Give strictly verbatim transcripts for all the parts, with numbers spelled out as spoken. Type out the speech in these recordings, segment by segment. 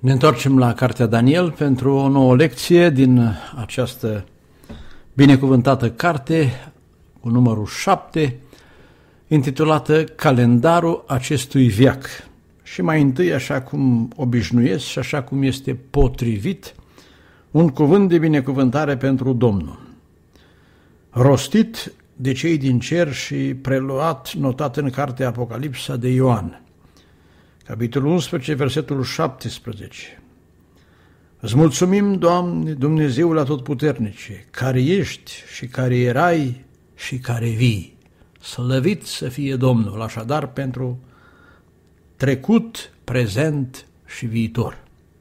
Ne întoarcem la Cartea Daniel pentru o nouă lecție din această binecuvântată carte cu numărul șapte, intitulată Calendarul acestui veac. Și mai întâi, așa cum obișnuiesc și așa cum este potrivit, un cuvânt de binecuvântare pentru Domnul, rostit de cei din cer și preluat, notat în cartea Apocalipsa de Ioan, capitolul unsprezece, versetul șaptesprezece. Îți mulțumim, Doamne, Dumnezeul Atotputernice, care ești și care erai și care vii. Slăvit să fie Domnul, așadar, pentru trecut, prezent și viitor.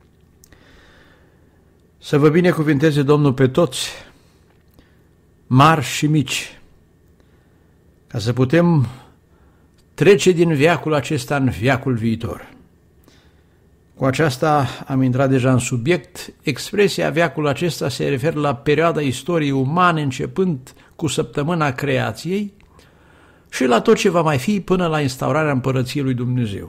Să vă binecuvinteze Domnul pe toți, mari și mici, ca să putem trece din veacul acesta în veacul viitor. Cu aceasta am intrat deja în subiect. Expresia veacul acesta se referă la perioada istoriei umane începând cu săptămâna creației și la tot ce va mai fi până la instaurarea împărăției lui Dumnezeu.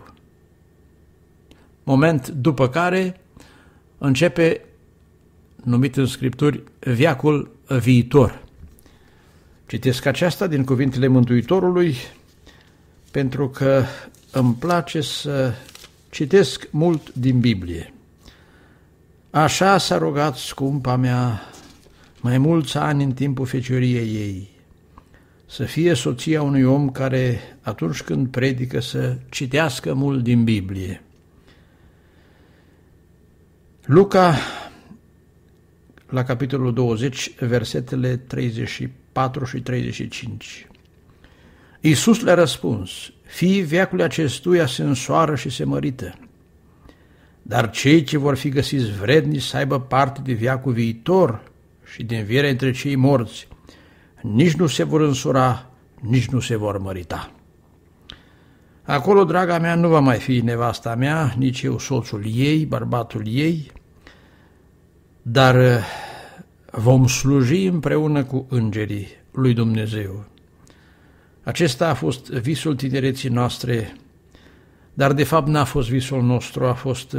Moment după care începe, numit în Scripturi, veacul viitor. Citesc aceasta din cuvintele Mântuitorului, pentru că îmi place să citesc mult din Biblie. Așa s-a rugat scumpa mea mai mulți ani în timpul fecioriei ei, să fie soția unui om care, atunci când predică, să citească mult din Biblie. Luca, la capitolul douăzeci, versetele treizeci și patru și treizeci și cinci. Iisus le-a răspuns: fiii veacului acestuia se însoară și se mărită, dar cei ce vor fi găsiți vrednici să aibă parte de veacul viitor și de învierea între cei morți, nici nu se vor însura, nici nu se vor mărita. Acolo, draga mea, nu va mai fi nevasta mea, nici eu soțul ei, bărbatul ei, dar vom sluji împreună cu îngerii lui Dumnezeu. Acesta a fost visul tinereții noastre, dar de fapt n-a fost visul nostru, a fost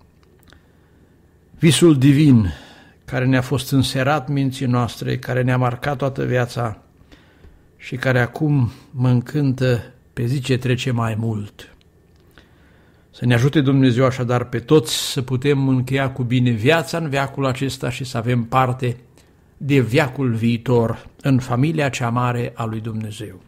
visul divin care ne-a fost înserat minții noastre, care ne-a marcat toată viața și care acum mă încântă pe zi ce trece mai mult. Să ne ajute Dumnezeu așadar pe toți să putem încheia cu bine viața în veacul acesta și să avem parte de veacul viitor în familia cea mare a lui Dumnezeu.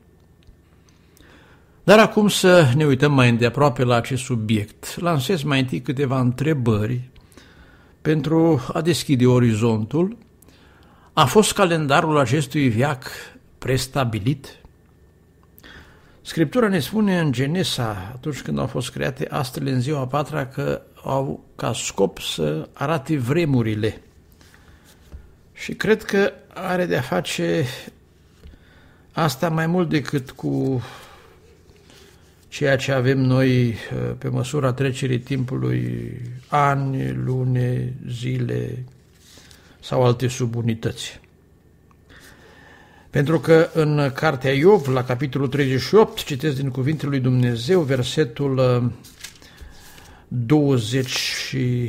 Dar acum să ne uităm mai îndeaproape la acest subiect. Lansez mai întâi câteva întrebări pentru a deschide orizontul. A fost calendarul acestui veac prestabilit? Scriptura ne spune în Genesa, atunci când au fost create astrele în ziua a patra, că au ca scop să arate vremurile. Și cred că are de-a face asta mai mult decât cu ceea ce avem noi pe măsura trecerii timpului, ani, lune, zile sau alte subunități. Pentru că în cartea Iov, la capitolul treizeci și opt, citesc din cuvintele lui Dumnezeu, versetul douăzeci și,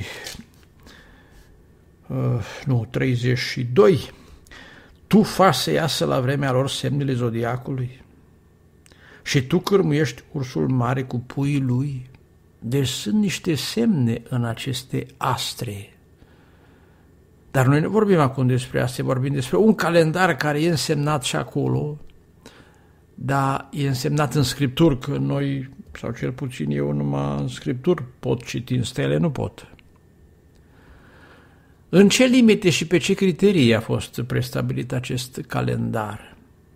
nu, treizeci și doi, tu faci să iasă la vremea lor semnele zodiacului și tu cârmuiești ursul mare cu puii lui. Deci sunt niște semne în aceste astre. Dar noi nu vorbim acum despre asta, vorbim despre un calendar care e însemnat și acolo, dar e însemnat în Scripturi, că noi, sau cel puțin eu, numai în Scripturi pot citi, în stele nu pot. În ce limite și pe ce criterii a fost prestabilit acest calendar?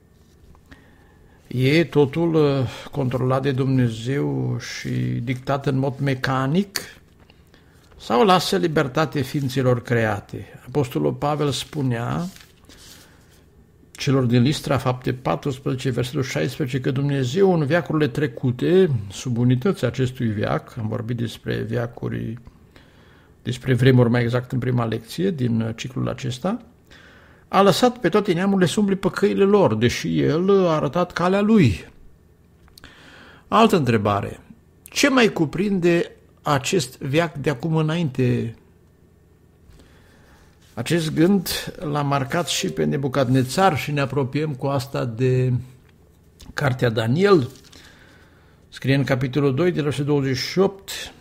E totul controlat de Dumnezeu și dictat în mod mecanic sau lasă libertate ființelor create? Apostolul Pavel spunea celor din Listra, Fapte paisprezece, versetul șaisprezece, că Dumnezeu în veacurile trecute, sub unități acestui veac, am vorbit despre veacuri, despre vremuri mai exact în prima lecție din ciclul acesta, a lăsat pe toate neamurile să umble pe căile lor, deși El a arătat calea Lui. Altă întrebare. Ce mai cuprinde acest veac de acum înainte. Acest gând l-a marcat și pe Nebucadnețar și ne apropiem cu asta de cartea Daniel. Scrie în capitolul doi, de la versetul douăzeci și opt,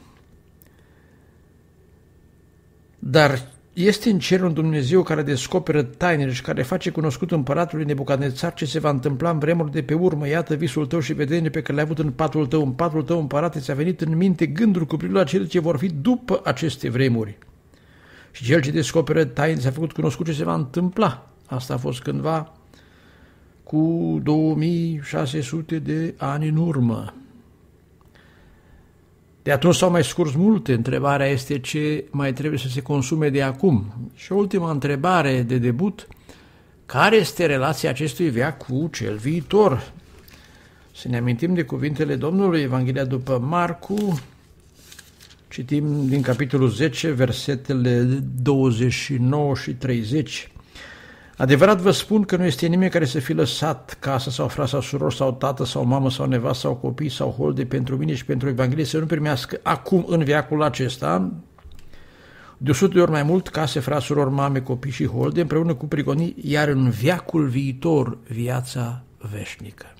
dar este în cer un Dumnezeu care descoperă tainele și care face cunoscut împăratului Nebucadnețar ce se va întâmpla în vremuri de pe urmă. Iată visul tău și vedenile pe care le-ai avut în patul tău. În patul tău, împărate, ți-a venit în minte gândul cu privire la cele ce vor fi după aceste vremuri. Și cel ce descoperă taine s-a făcut cunoscut ce se va întâmpla. Asta a fost cândva cu două mii șase sute de ani în urmă. De atunci s-au mai scurs multe. Întrebarea este ce mai trebuie să se consume de acum. Și o ultimă întrebare de debut. Care este relația acestui veac cu cel viitor? Să ne amintim de cuvintele Domnului, Evanghelia după Marcu. Citim din capitolul zece, versetele douăzeci și nouă și treizeci. Adevărat vă spun că nu este nimeni care să fi lăsat casă sau frat sau suror sau tată sau mamă sau nevastă sau copii sau holde pentru mine și pentru Evanghelie să nu primească acum în veacul acesta de o sută de ori mai mult case, frați, surori, mame, copii și holde împreună cu prigonii, iar în veacul viitor viața veșnică.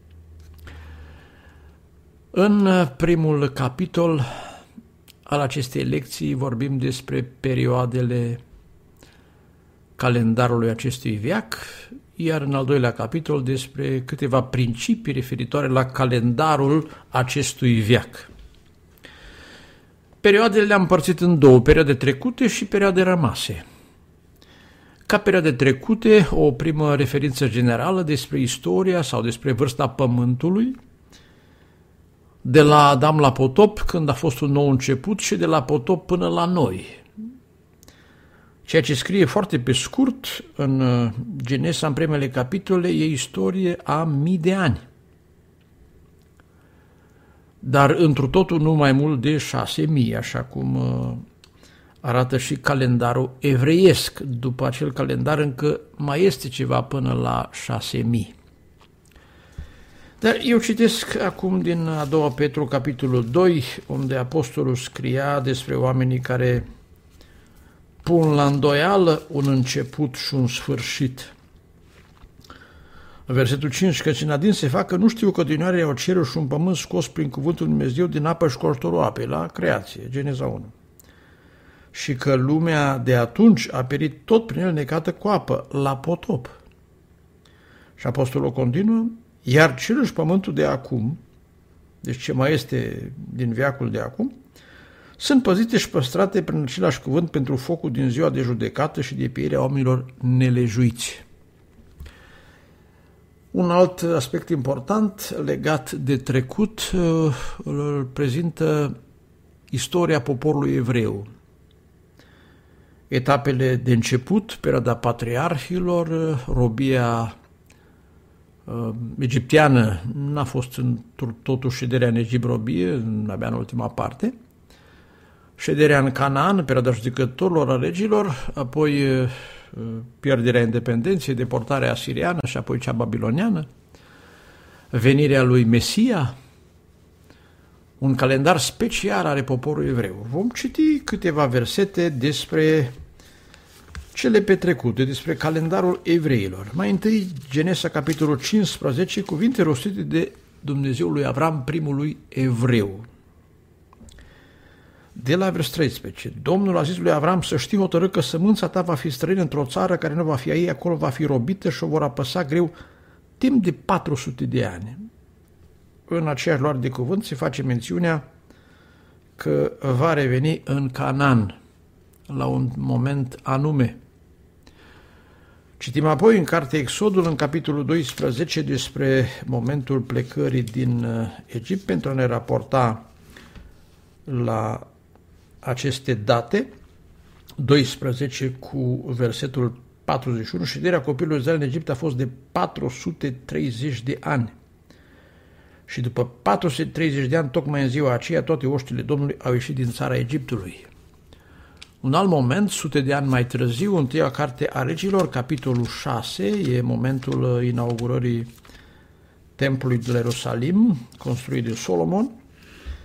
În primul capitol al acestei lecții vorbim despre perioadele calendarului acestui veac, iar în al doilea capitol despre câteva principii referitoare la calendarul acestui veac. Perioadele le-am împărțit în două, perioade trecute și perioade rămase. Ca perioade trecute, o primă referință generală despre istoria sau despre vârsta Pământului, de la Adam la potop, când a fost un nou început, și de la potop până la noi. Ceea ce scrie foarte pe scurt în Genesa, în primele capitole, e istorie a mii de ani. Dar întru totul nu mai mult de șase mii, așa cum arată și calendarul evreiesc. După acel calendar încă mai este ceva până la șase mii. Dar eu citesc acum din a doua Petru, capitolul doi, unde apostolul scria despre oamenii care pun la îndoială un început și un sfârșit. Versetul cinci, căci în adins se facă, nu știu că din oare au cerul și un pământ scos prin cuvântul Lui Dumnezeu din apă și cortorul apei, la creație, Geneza unu. Și că lumea de atunci a perit tot prin el necată cu apă, la potop. Și apostolul continuă, iar cerul și pământul de acum, deci ce mai este din veacul de acum, sunt păzite și păstrate prin același cuvânt pentru focul din ziua de judecată și de pieirea oamenilor nelejuiți. Un alt aspect important legat de trecut îl prezintă istoria poporului evreu. Etapele de început, perioada patriarhilor, robia uh, egipteană n-a fost totuși șederea în Egipt robie, abia în ultima parte, șederea în Canaan, perioada judecătorilor, a regilor, apoi pierderea independenței, deportarea asiriană și apoi cea babiloniană, venirea lui Mesia, un calendar special are poporul evreu. Vom citi câteva versete despre cele petrecute, despre calendarul evreilor. Mai întâi, Genesa, capitolul cincisprezece, cuvinte rostite de Dumnezeu lui Avram, primului evreu. De la vers treisprezece, Domnul a zis lui Avram să știi hotărâ că sămânța ta va fi străină într-o țară care nu va fi a ei, acolo va fi robită și o vor apăsa greu timp de patru sute de ani. În aceeași luare de cuvânt se face mențiunea că va reveni în Canaan la un moment anume. Citim apoi în cartea Exodul, în capitolul doisprezece, despre momentul plecării din Egipt pentru a ne raporta la aceste date, doisprezece cu versetul patruzeci și unu, șederea copilului Israel în Egipt a fost de patru sute treizeci de ani. Și după patru sute treizeci de ani, tocmai în ziua aceea, toate oștile Domnului au ieșit din țara Egiptului. Un alt moment, sute de ani mai târziu, întâia carte a regilor, capitolul șase, e momentul inaugurării templului de la Ierusalim, construit de Solomon.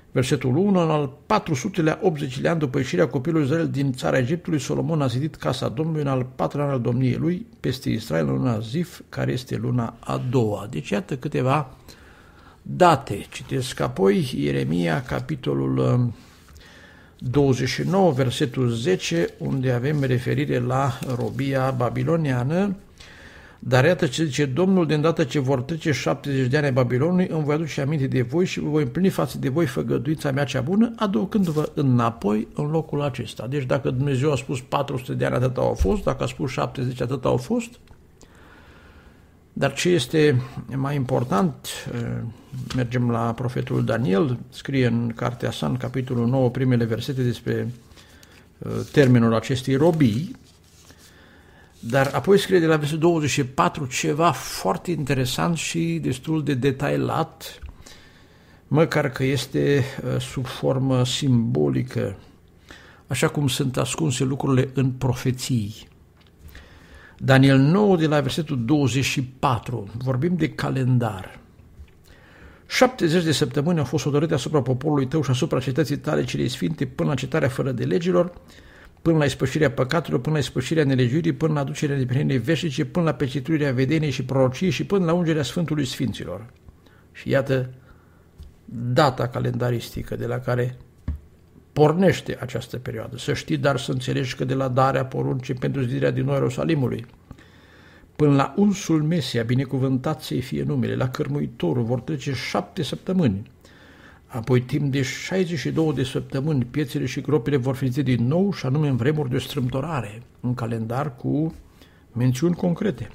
Versetul unu, în al patru sutelea optzecilea an după ieșirea copilului Israel din țara Egiptului, Solomon a zidit casa Domnului în al patrulea an al domniei lui peste Israel în luna Zif, care este luna a doua. Deci iată câteva date. Citesc apoi Ieremia, capitolul douăzeci și nouă, versetul zece, unde avem referire la robia babiloniană. Dar iată ce zice Domnul: de îndată ce vor trece șaptezeci de ani ai Babilonului, îmi voi aduce aminte de voi și vă voi împlini față de voi făgăduința mea cea bună, aducându-vă înapoi în locul acesta. Deci dacă Dumnezeu a spus patru sute de ani, atât au fost, dacă a spus șaptezeci, atât au fost. Dar ce este mai important, mergem la profetul Daniel, scrie în cartea sa, în capitolul nouă, primele versete despre termenul acestei robii, dar apoi scrie de la versetul douăzeci și patru ceva foarte interesant și destul de detailat, măcar că este sub formă simbolică, așa cum sunt ascunse lucrurile în profeții. Daniel nouă, de la versetul douăzeci și patru, vorbim de calendar. șaptezeci de săptămâni au fost hotărâte asupra poporului tău și asupra cetății tale celei sfinte, până la cetarea fără de legilor, până la ispășirea păcatelor, până la ispășirea nelegiurii, până la aducerea neprihănirii veșnice, până la pecetluirea vedeniei și prorociei și până la ungerea Sfântului Sfinților. Și iată data calendaristică de la care pornește această perioadă. Să știi, dar să înțelegi că de la darea poruncii pentru zidirea din nou Ierusalimului până la unsul Mesia, binecuvântat să-i fie numele, la cărmuitorul, vor trece șapte săptămâni. Apoi, timp de șaizeci și două de săptămâni, piețele și gropile vor fi zidite din nou, și anume în vremuri de strâmtorare, un calendar cu mențiuni concrete.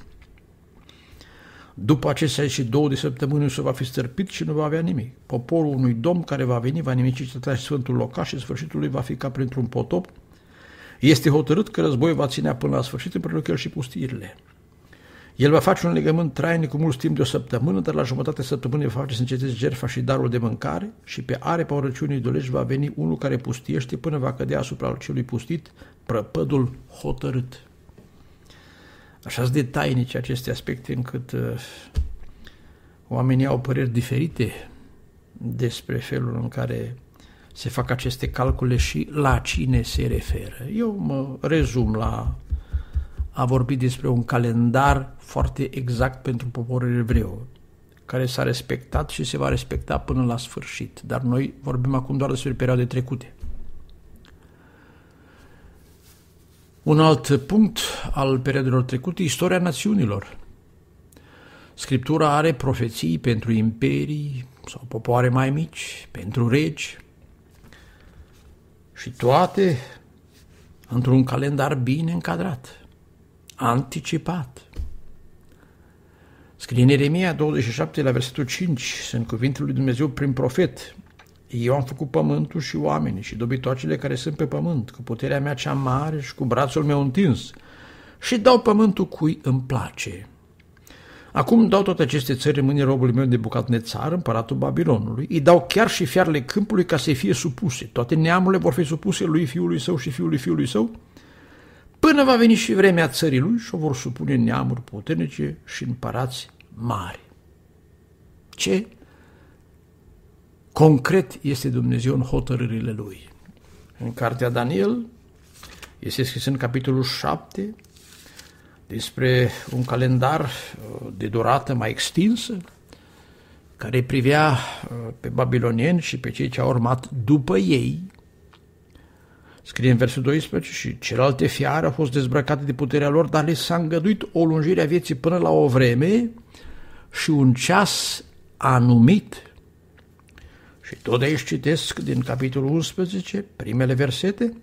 După aceste șaizeci și două de săptămâni se va fi stârpit și nu va avea nimic. Poporul unui domn care va veni va nimici cetatea și sfântul locaș și sfârșitul lui va fi ca printr-un potop. Este hotărât că războiul va ținea până la sfârșit împreună cu el și pustiirile. El va face un legământ trainic cu mult timp de o săptămână, dar la jumătate săptămânii va face să înceteze jertfa și darul de mâncare și pe arepa urăciunii idolești va veni unul care pustiește până va cădea asupra celui pustit prăpădul hotărât. Așa sunt de tainice aceste aspecte încât uh, oamenii au păreri diferite despre felul în care se fac aceste calcule și la cine se referă. Eu mă rezum la a vorbi despre un calendar foarte exact pentru poporul evreu, care s-a respectat și se va respecta până la sfârșit. Dar noi vorbim acum doar despre perioade trecute. Un alt punct al perioadelor trecute, istoria națiunilor. Scriptura are profeții pentru imperii sau popoare mai mici, pentru regi, și toate într-un calendar bine încadrat, anticipat. Scrie în Ieremia douăzeci și șapte la versetul cinci, sunt cuvintele lui Dumnezeu prin profet: eu am făcut pământul și oamenii și dobitoacele care sunt pe pământ, cu puterea mea cea mare și cu brațul meu întins, și dau pământul cui îmi place. Acum dau toate aceste țări în mâinile robului meu Nebucadnețar, împăratul Babilonului, îi dau chiar și fiarele câmpului ca să fie supuse. Toate neamurile vor fi supuse lui fiului său și fiului fiului său, până va veni și vremea țării lui și o vor supune neamuri puternice și împărați mari. Ce concret este Dumnezeu în hotărârile lui. În cartea Daniel este scris în capitolul șapte despre un calendar de durată mai extinsă, care privea pe babilonieni și pe cei ce au urmat după ei. Scrie în versul doisprezece: și celelalte fiare au fost dezbrăcate de puterea lor, dar le s-a îngăduit o lungire a vieții până la o vreme și un ceas anumit. Și tot de aici citesc din capitolul unsprezece, primele versete: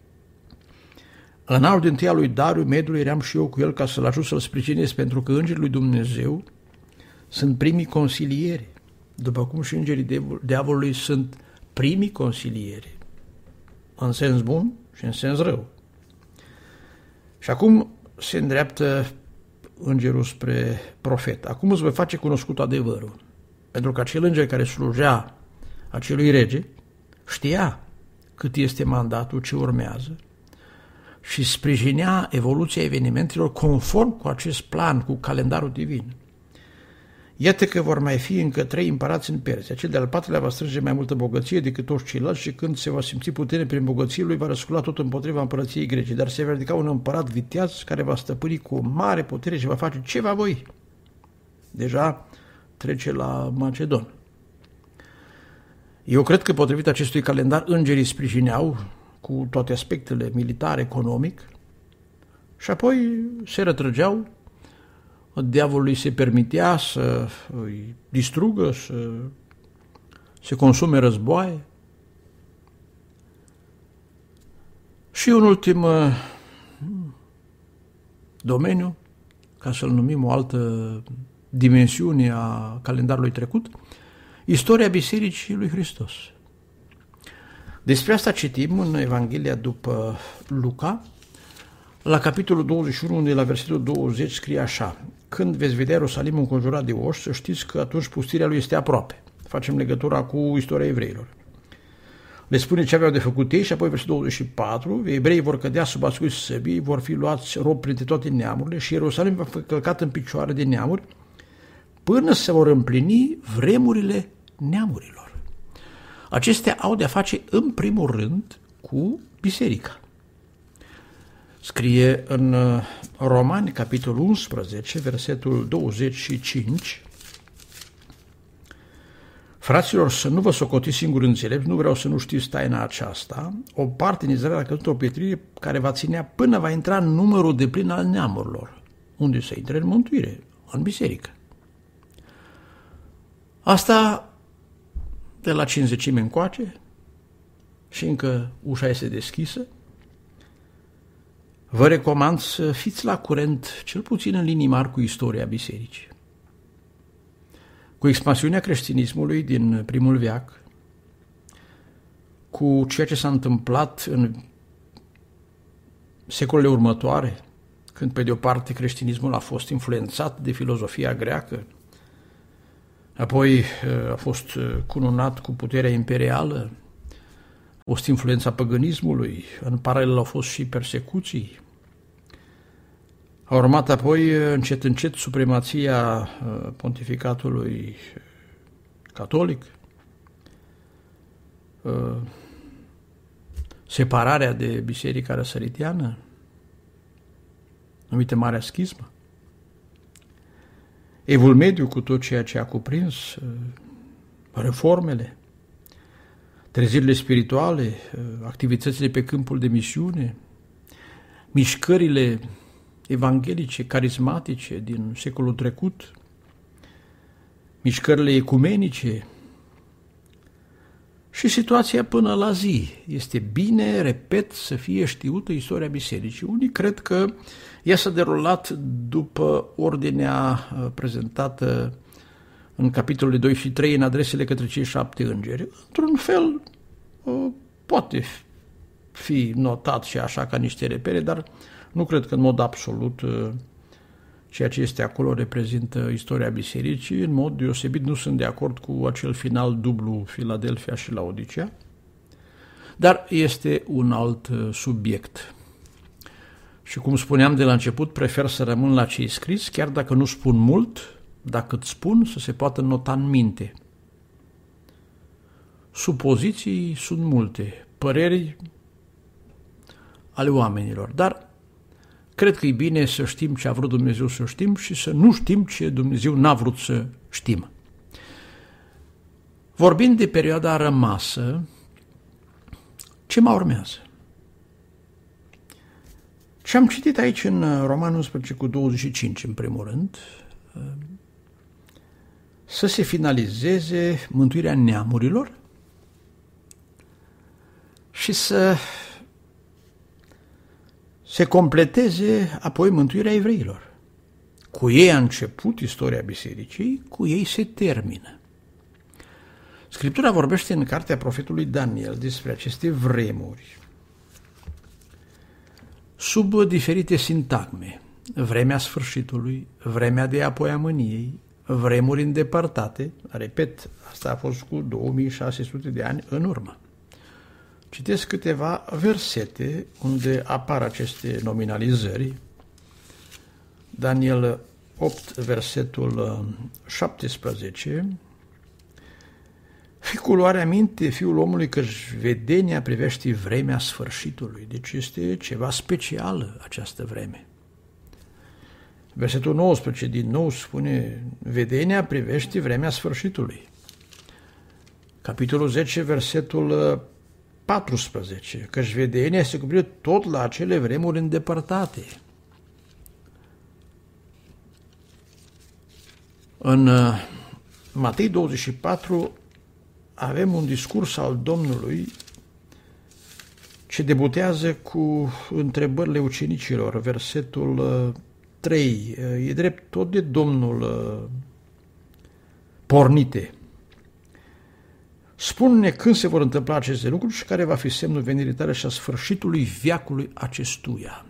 în anul din tâi al lui Dariu Medului eram și eu cu el ca să-l ajut să-l sprijinesc, pentru că îngerii lui Dumnezeu sunt primii consilieri, după cum și îngerii diavolului sunt primii consilieri, în sens bun și în sens rău. Și acum se îndreaptă îngerul spre profet: acum îți voi face cunoscut adevărul, pentru că acel înger care slujea acelui rege știa cât este mandatul ce urmează și sprijinea evoluția evenimentelor conform cu acest plan, cu calendarul divin. Iată că vor mai fi încă trei împărați în Persia. Cel de-al patrulea va strânge mai multă bogăție decât toți ceilalți și când se va simți putere prin bogăție lui, va răscula tot împotriva împărăției grece. Dar se va ridica un împărat viteaz care va stăpâni cu o mare putere și va face ce va voi. Deja trece la Macedon. Eu cred că potrivit acestui calendar, îngerii sprijineau cu toate aspectele militar, economic și apoi se retrăgeau. Diavolului se permitea să îi distrugă, să se consume războaie. Și un ultim domeniu, ca să-l numim o altă dimensiune a calendarului trecut, istoria Bisericii lui Hristos. Despre asta citim în Evanghelia după Luca, la capitolul douăzeci și unu, unde la versetul douăzeci scrie așa: când veți vedea Ierusalimul înconjurat de oși, să știți că atunci pustirea lui este aproape. Facem legătura cu istoria evreilor. Le spune ce aveau de făcut ei și apoi versetul douăzeci și patru, evreii vor cădea sub ascuns săbii, vor fi luați rob printre toate neamurile și Ierusalim va fi călcat în picioare de neamuri până se vor împlini vremurile neamurilor. Acestea au de-a face în primul rând cu biserica. Scrie în Romani, capitolul unsprezece, versetul douăzeci și cinci: fraților, să nu vă socotiți singuri înțelepți, nu vreau să nu știți taina aceasta, o parte din Israel a căzut o pietrire care va ținea până va intra în numărul deplin al neamurilor, unde să intre în mântuire, în biserică. Asta de la cincizecime încoace și încă ușa este deschisă. Vă recomand să fiți la curent, cel puțin în linii mari, cu istoria bisericii. Cu expansiunea creștinismului din primul veac, cu ceea ce s-a întâmplat în secolele următoare, când pe de o parte creștinismul a fost influențat de filozofia greacă, apoi a fost cununat cu puterea imperială, a fost influența păgânismului, în paralel au fost și persecuții. A urmat apoi încet încet supremația pontificatului catolic, separarea de biserica răsăriteană, numită Marea Schismă, Evul Mediu cu tot ceea ce a cuprins, reformele, trezirile spirituale, activitățile pe câmpul de misiune, mișcările evanghelice, carismatice din secolul trecut, mișcările ecumenice și situația până la zi. Este bine, repet, să fie știută istoria bisericii. Unii cred că ea s-a derulat după ordinea prezentată în capitolele doi și trei, în adresele către cei șapte îngeri. Într-un fel, poate fi notat și așa ca niște repere, dar nu cred că în mod absolut ceea ce este acolo reprezintă istoria bisericii. În mod deosebit nu sunt de acord cu acel final dublu, Filadelfia și Laodicea, dar este un alt subiect. Și cum spuneam de la început, prefer să rămân la ce-i scris, chiar dacă nu spun mult, dacă îți spun, să se poată nota în minte. Supoziții sunt multe, păreri ale oamenilor, dar cred că e bine să știm ce a vrut Dumnezeu să știm și să nu știm ce Dumnezeu n-a vrut să știm. Vorbind de perioada rămasă, ce mai urmează? Și am citit aici în Roman unsprezece cu douăzeci și cinci, în primul rând, să se finalizeze mântuirea neamurilor și să se completeze apoi mântuirea evreilor. Cu ei a început istoria bisericii, cu ei se termină. Scriptura vorbește în cartea profetului Daniel despre aceste vremuri sub diferite sintagme: vremea sfârșitului, vremea de apoi a mâniei, vremuri îndepărtate. Repet, asta a fost cu două mii șase sute de ani în urmă. Citesc câteva versete unde apar aceste nominalizări. Daniel opt, versetul șaptesprezece, fi cu luarea minte, fiul omului, că-și vedenia privește vremea sfârșitului. Deci este ceva special această vreme. Versetul nouăsprezece din nou spune, vedenia privește vremea sfârșitului. Capitolul zece, versetul paisprezece, că-și vedenia se cuprinde tot la acele vremuri îndepărtate. În Matei douăzeci și patru avem un discurs al Domnului ce debutează cu întrebările ucenicilor. Versetul trei, e drept tot de Domnul pornite. Spune-ne când se vor întâmpla aceste lucruri și care va fi semnul venirii tale și a sfârșitului veacului acestuia.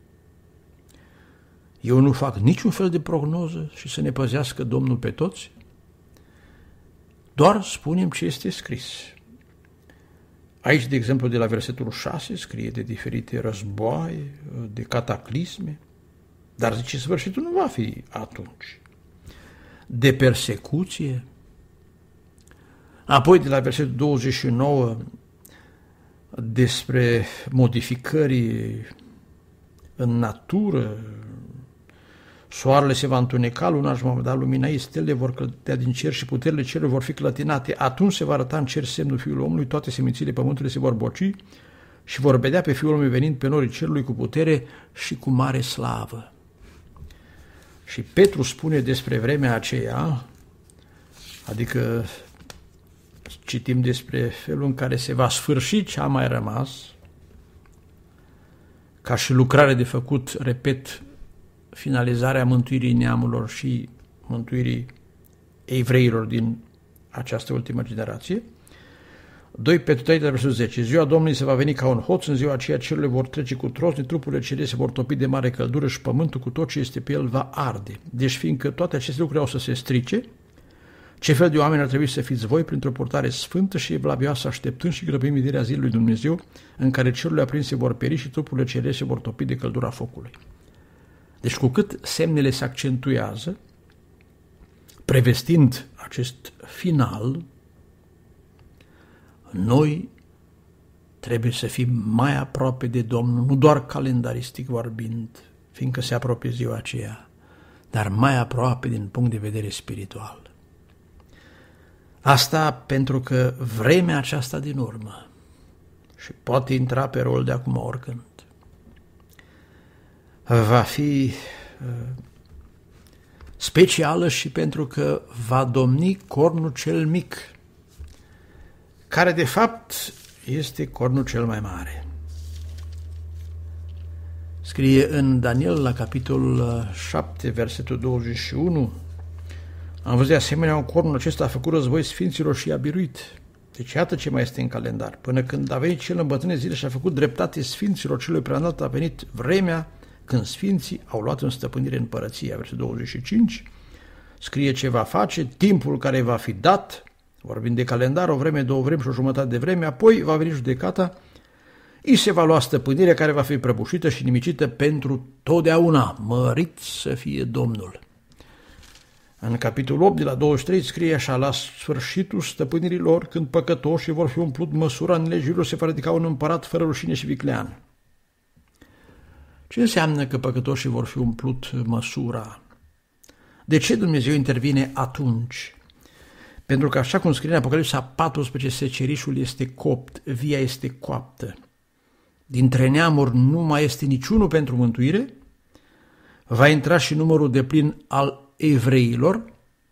Eu nu fac niciun fel de prognoză și să ne păzească Domnul pe toți, doar spunem ce este scris. Aici, de exemplu, de la versetul șase, scrie de diferite războaie, de cataclisme, dar zice, sfârșitul nu va fi atunci. De persecuție. Apoi, de la versetul douăzeci și nouă, despre modificări în natură, soarele se va întuneca, luna își va da lumina ei, stelele vor cădea din cer și puterile cerului vor fi clătinate. Atunci se va arăta în cer semnul Fiului Omului, toate semințiile pământului se vor boci și vor vedea pe Fiul Omului venind pe norii cerului cu putere și cu mare slavă. Și Petru spune despre vremea aceea, adică citim despre felul în care se va sfârși ce a mai rămas, ca și lucrare de făcut, repet, finalizarea mântuirii neamurilor și mântuirii evreilor din această ultimă generație. doi Petru trei, versetul zece. Ziua Domnului se va veni ca un hoț, în ziua aceea cerurile vor trece cu trosni, trupurile cerești se vor topi de mare căldură și pământul cu tot ce este pe el va arde. Deci fiindcă toate aceste lucruri au să se strice, ce fel de oameni ar trebui să fiți voi printr-o purtare sfântă și evlavioasă, așteptând și grăbind venirea zilei lui Dumnezeu, în care cerurile aprinse vor pieri și trupurile cerești se vor topi de căldura focului. Deci cu cât semnele se accentuează, prevestind acest final, noi trebuie să fim mai aproape de Domnul, nu doar calendaristic vorbind, fiindcă se apropie ziua aceea, dar mai aproape din punct de vedere spiritual. Asta pentru că vremea aceasta din urmă, și poate intra pe rol de acum oricând, va fi uh, specială și pentru că va domni cornul cel mic, care de fapt este cornul cel mai mare. Scrie în Daniel la capitolul șapte, versetul douăzeci și unu, am văzut de asemenea un cornul acesta a făcut război sfinților și i-a biruit. Deci iată ce mai este în calendar. Până când a venit cel în bătrâne zile și a făcut dreptate sfinților celui preanalt, a venit vremea când sfinții au luat în stăpânire împărăția. Versetul douăzeci și cinci scrie ce va face, timpul care va fi dat, vorbind de calendar, o vreme, două vremi și o jumătate de vreme, apoi va veni judecata, îi se va lua stăpânirea care va fi prăbușită și nimicită pentru totdeauna. Mărit să fie Domnul. În capitolul opt, de la douăzeci și trei, scrie așa, la sfârșitul stăpânirii lor, când păcătoșii vor fi umplut măsura nelegiurilor, se va ridica un împărat fără rușine și viclean. Ce înseamnă că păcătoșii vor fi umplut măsura? De ce Dumnezeu intervine atunci? Pentru că, așa cum scrie în Apocalipsa paisprezece, secerișul este copt, via este coaptă. Dintre neamuri nu mai este niciunul pentru mântuire, va intra și numărul deplin al evreilor,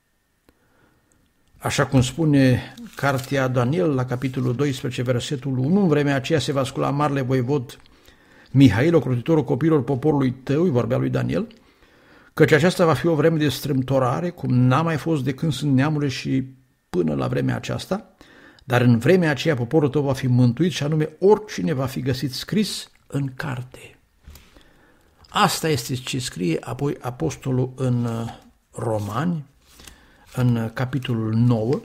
așa cum spune cartea Daniel la capitolul doisprezece, versetul unu, în vremea aceea se va scula marele voievod Mihail, ocrotitorul copiilor poporului tău, îi vorbea lui Daniel, căci aceasta va fi o vreme de strâmtorare, cum n-a mai fost de când sunt neamurile și până la vremea aceasta, dar în vremea aceea poporul tău va fi mântuit și anume oricine va fi găsit scris în carte. Asta este ce scrie apoi apostolul în Romani, în capitolul nouă.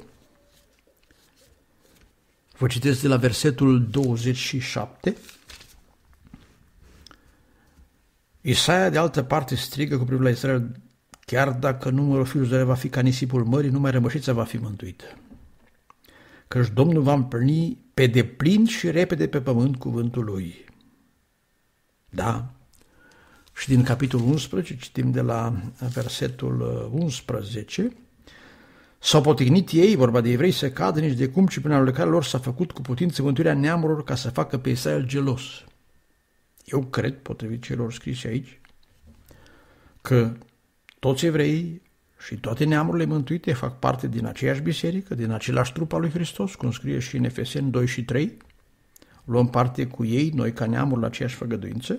Vă citesc de la versetul douăzeci și șapte. Isaia, de altă parte, strigă cu privire la Israel, chiar dacă numărul fiilor va fi ca nisipul mării, numai rămășița va fi mântuită. Căci Domnul va împlini pe deplin și repede pe pământ cuvântul lui. Da, și din capitolul unsprezece, citim de la versetul unsprezece, s-au potignit ei, vorba de evrei, să cadă nici de cum, ci prin alulecarea lor s-a făcut cu putință mântuirea neamurilor ca să facă pe Israel gelos. Eu cred, potrivit celor scrise aici, că toți evreii și toate neamurile mântuite fac parte din aceeași biserică, din același trup al lui Hristos, cum scrie și în Efeseni doi și trei, luăm parte cu ei, noi ca neamuri, la aceeași făgăduință,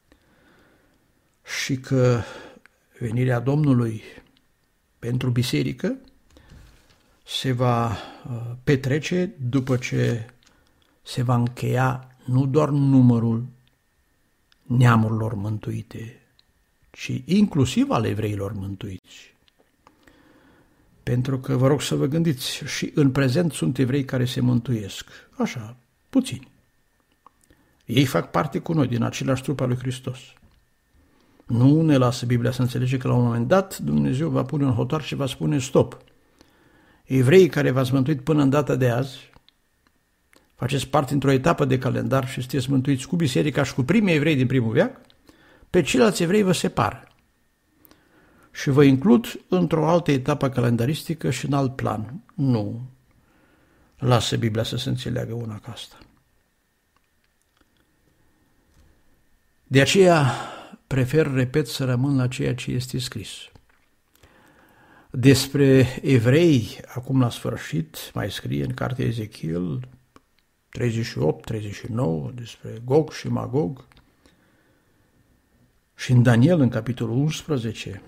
și că venirea Domnului pentru biserică se va petrece după ce se va încheia nu doar numărul neamurilor mântuite, ci inclusiv al evreilor mântuiți. Pentru că vă rog să vă gândiți, și în prezent sunt evrei care se mântuiesc, așa, puțini. Ei fac parte cu noi din același trup al lui Hristos. Nu ne lasă Biblia să înțelege că la un moment dat Dumnezeu va pune un hotar și va spune stop. Evreii care v-ați mântuit până în data de azi, faceți parte într-o etapă de calendar și sunteți mântuiți cu biserica și cu primii evrei din primul veac, pe ceilalți evrei vă separă și vă includ într-o altă etapă calendaristică și în alt plan. Nu lasă Biblia să se înțeleagă una ca asta. De aceea prefer, repet, să rămân la ceea ce este scris. Despre evrei, acum la sfârșit, mai scrie în cartea Ezechiel treizeci și opt treizeci și nouă, despre Gog și Magog, și în Daniel, în capitolul unsprezece,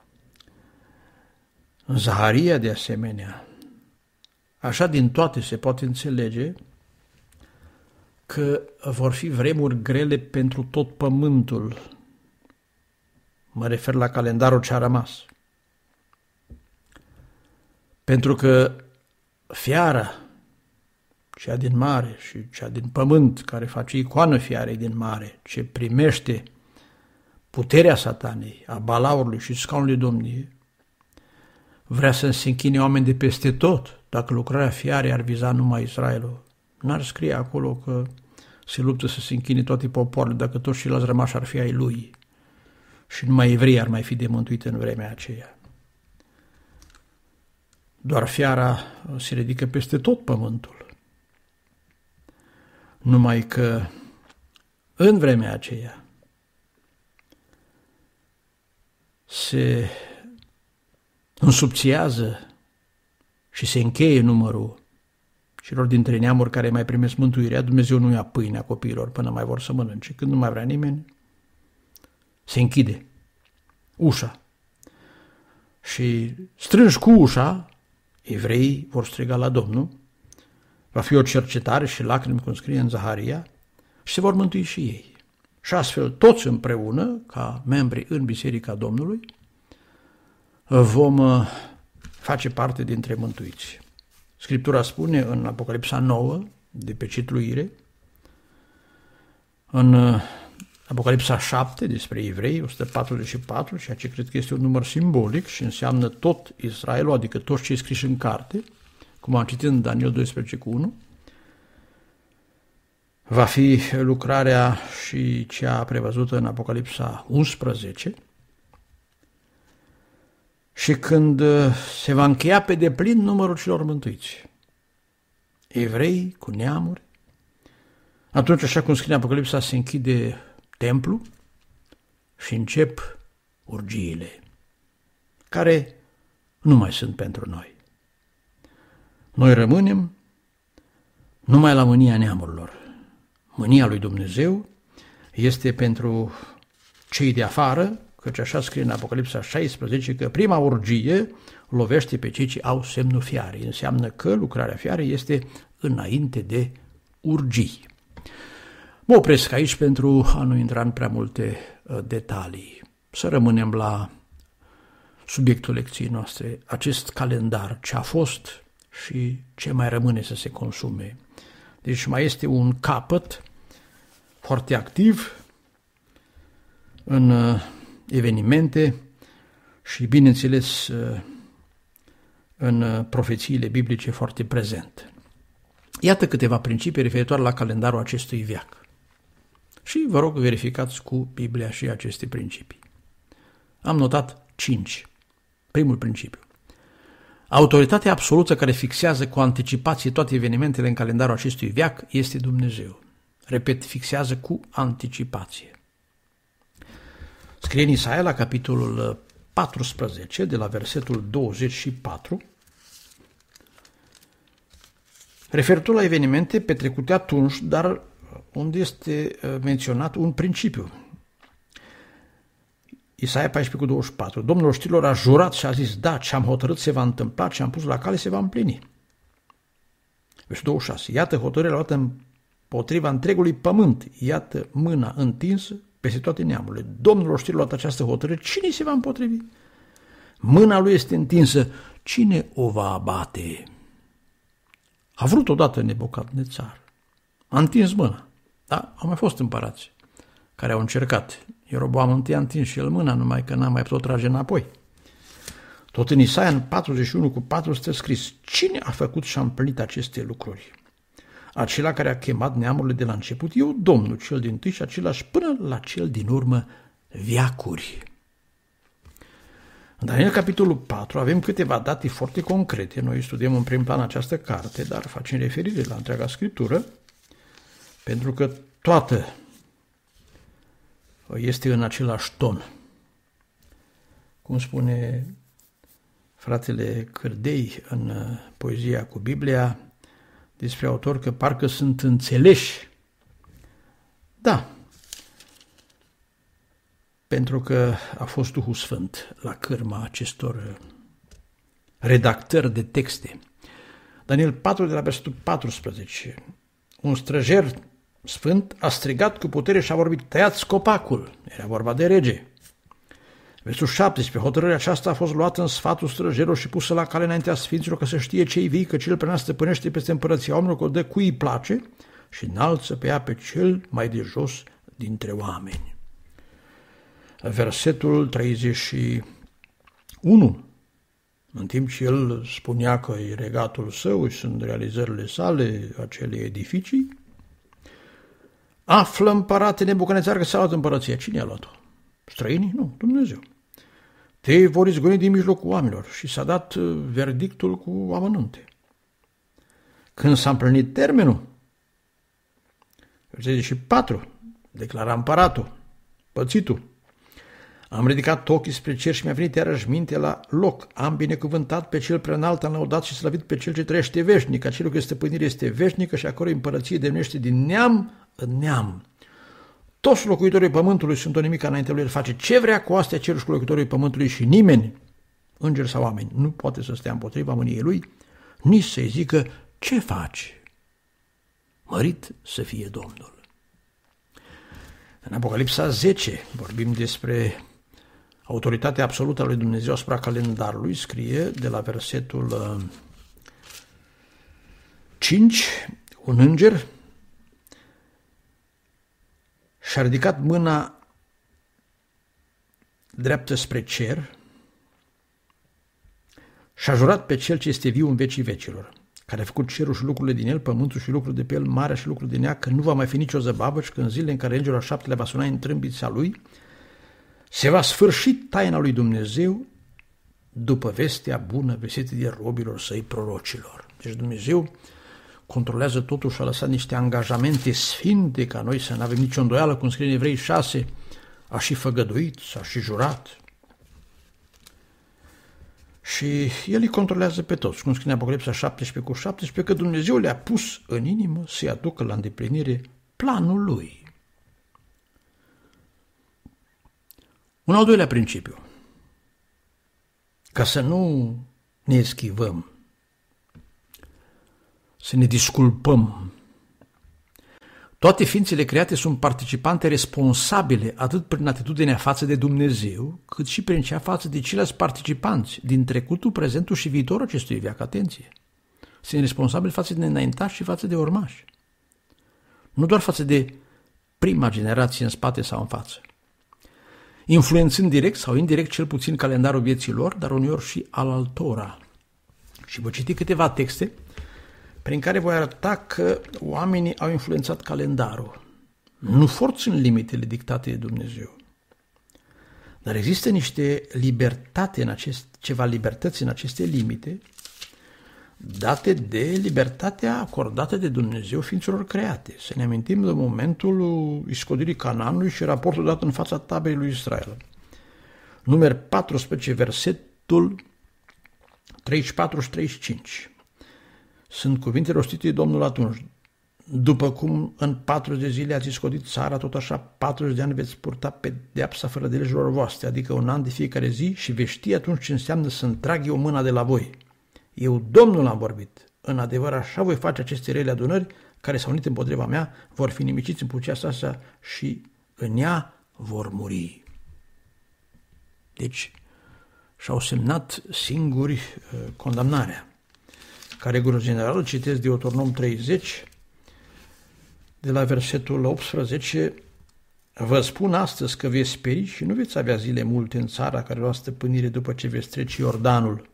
în Zaharia, de asemenea. Așa din toate se poate înțelege că vor fi vremuri grele pentru tot pământul. Mă refer la calendarul ce a rămas. Pentru că fiara, cea din mare și cea din pământ, care face icoană fiarei din mare, ce primește puterea satanei, a balaurului și scaunului domniei, vrea să se închine oameni de peste tot. Dacă lucrarea fiarei ar viza numai Israelul, n-ar scrie acolo că se luptă să se închine toate popoarele, dacă toți ceilalți rămași ar fi ai lui și numai evreii ar mai fi de mântuit în vremea aceea. Doar fiara se ridică peste tot pământul. Numai că în vremea aceea se însubțiază și se încheie numărul celor dintre neamuri care mai primesc mântuirea. Dumnezeu nu ia pâinea copiilor până mai vor să mănânce. Când nu mai vrea nimeni, se închide ușa. Și strânși cu ușa, evreii vor striga la Domnul, va fi o cercetare și lacrimi, cum scrie în Zaharia, și se vor mântui și ei. Și astfel, toți împreună, ca membri în Biserica Domnului, vom face parte dintre mântuiți. Scriptura spune în Apocalipsa nouă, de pe citluire, în Apocalipsa șapte, despre evrei, o sută patruzeci și patru, ceea ce cred că este un număr simbolic și înseamnă tot Israelul, adică toți cei scriși în carte, cum am citit în Daniel doisprezece cu unu, va fi lucrarea și cea prevăzută în Apocalipsa unsprezece, și când se va încheia pe deplin numărul celor mântuiți, evrei cu neamuri, atunci, așa cum scrie în Apocalipsa, se închide templu și încep urgiile, care nu mai sunt pentru noi. Noi rămânem numai la mânia neamurilor. Mânia lui Dumnezeu este pentru cei de afară, căci așa scrie în Apocalipsa șaisprezece că prima urgie lovește pe cei ce au semnul fiarei. Înseamnă că lucrarea fiarei este înainte de urgii. Mă opresc aici pentru a nu intra în prea multe detalii. Să rămânem la subiectul lecției noastre, acest calendar, ce a fost și ce mai rămâne să se consume. Deci mai este un capăt foarte activ în evenimente și, bineînțeles, în profețiile biblice foarte prezent. Iată câteva principii referitoare la calendarul acestui veac. Și vă rog, verificați cu Biblia și aceste principii. Am notat cinci. Primul principiu. Autoritatea absolută care fixează cu anticipație toate evenimentele în calendarul acestui veac este Dumnezeu. Repet, fixează cu anticipație. Scrie în Isaia la capitolul paisprezece, de la versetul douăzeci și patru, referitor la evenimente petrecute atunci, dar unde este menționat un principiu. Isaia paisprezece cu douăzeci și patru. Domnul oștirilor a jurat și a zis, da, ce am hotărât se va întâmpla, ce am pus la cale se va împlini. Versetul douăzeci și șase. Iată hotărârea luată împotriva întregului pământ, iată mâna întinsă peste toate neamurile. Domnul oștirilor a luat această hotărâre, cine se va împotrivi? Mâna lui este întinsă, cine o va abate? A vrut odată Nebucadnețar. A întins mâna. Da, au mai fost împărați care au încercat. Ieroboam întâi a întins și el mâna, numai că n-a mai putut trage înapoi. Tot în Isaia, în patruzeci și unu cu patru, stă scris, cine a făcut și a împlinit aceste lucruri? Acela care a chemat neamurile de la început, eu, Domnul, cel din tâi și același până la cel din urmă, veacuri. În Daniel, capitolul patru, avem câteva date foarte concrete. Noi studiem în prim plan această carte, dar facem referire la întreaga Scriptură, pentru că toată este în același ton. Cum spune fratele Cârdei în poezia cu Biblia despre autor, că parcă sunt înțeleși. Da, pentru că a fost Duhul Sfânt la cârma acestor redactări de texte. Daniel patru, de la versetul paisprezece. Un străjer sfânt a strigat cu putere și a vorbit, tăiați copacul. Era vorba de rege. Versetul șaptesprezece. Hotărârea aceasta a fost luată în sfatul străjerilor și pusă la cale înaintea sfinților, că să știe cei vii că cel prea stăpânește peste împărăția oamenilor, că o dă cui îi place și înalță pe ea pe cel mai de jos dintre oameni. Versetul treizeci și unu. În timp ce el spunea că e regatul său și sunt realizările sale, acele edificii, află împărate Nebucadnețar că s-a luat împărăția. Cine a luat-o? Străinii? Nu, Dumnezeu. Te vor izgoni din mijlocul oamenilor și s-a dat verdictul cu amănunte. Când s-a împlinit termenul, treizeci și patru, declara împăratul, pățitul, am ridicat ochii spre cer și mi-a venit iarăși minte la loc. Am binecuvântat pe cel preînalt, am lăudat și slăvit pe cel ce trăiește veșnic. Acelul care stăpânire este veșnică și a cărui împărăție demnește din neam în neam. Toți locuitorii pământului sunt o nimica înainte lui, el face ce vrea cu astea cerul și cu locuitorii pământului și nimeni, îngeri sau oameni, nu poate să stea împotriva mâniei lui, nici să-i zică ce faci. Mărit să fie Domnul. În Apocalipsa zece vorbim despre autoritatea absolută a lui Dumnezeu asupra calendarului, scrie de la versetul cinci, un înger și-a ridicat mâna dreaptă spre cer și a jurat pe cel ce este viu în vecii vecilor, care a făcut cerul și lucrurile din el, pământul și lucrurile de pe el, marea și lucrurile din ea, că nu va mai fi nicio zăbavă și că în zilele în care îngerul al șaptelea va suna în trâmbița lui, se va sfârși taina lui Dumnezeu după vestea bună vestită de robilor săi prorocilor. Deci Dumnezeu controlează totul și a lăsat niște angajamente sfinte ca noi să nu avem nicio îndoială, cum scrie în Evrei șase, a și făgăduit, a și jurat. Și El îi controlează pe toți, cum scrie în Apocalipsa șaptesprezece cu șaptesprezece, că Dumnezeu le-a pus în inimă să-i aducă la îndeplinire planul Lui. Un al doilea principiu, ca să nu ne eschivăm, să ne disculpăm. Toate ființele create sunt participante responsabile atât prin atitudinea față de Dumnezeu, cât și prin cea față de ceilalți participanți din trecutul, prezentul și viitorul acestui veac. Atenție! Sunt responsabili față de înaintași și față de urmași. Nu doar față de prima generație în spate sau în față. influențând direct sau indirect cel puțin calendarul vieții lor, dar uneori și al altora. Și vă citi câteva texte prin care voi arăta că oamenii au influențat calendarul, nu forțând limitele dictate de Dumnezeu. Dar există niște libertate în acest, ceva libertăți în aceste limite, date de libertatea acordată de Dumnezeu ființelor create. Să ne amintim de momentul iscodirii Canaanului și raportul dat în fața taberei lui Israel. Numeri paisprezece, versetul treizeci și patru și treizeci și cinci. Sunt cuvinte rostite de Domnul atunci. După cum în patruzeci de zile ați iscodit țara, tot așa patruzeci de ani veți purta pedeapsa fără de legilor voastre, adică un an de fiecare zi, și veți ști atunci ce înseamnă să întrag eu mâna de la voi. Eu, Domnul, am vorbit. În adevăr, așa voi face aceste rele adunări care s-au unit împotriva mea, vor fi nimiciți în pucea asta și în ea vor muri. Deci, și-au semnat singuri uh, condamnarea. Ca regulă generală, citesc Deuteronom treizeci, de la versetul optsprezece, vă spun astăzi că veți speri și nu veți avea zile multe în țara care lua stăpânire după ce veți trece Iordanul,